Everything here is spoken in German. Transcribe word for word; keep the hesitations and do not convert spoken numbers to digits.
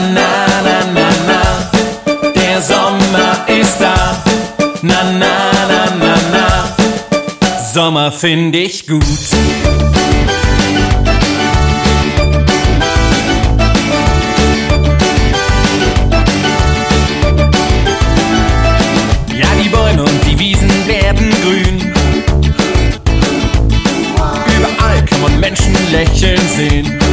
na, na, na, na, der Sommer ist da. Na, na, na, na, na, Sommer find ich gut. Ja, die Bäume und die Wiesen werden grün. Überall kann man Menschen lächeln sehen.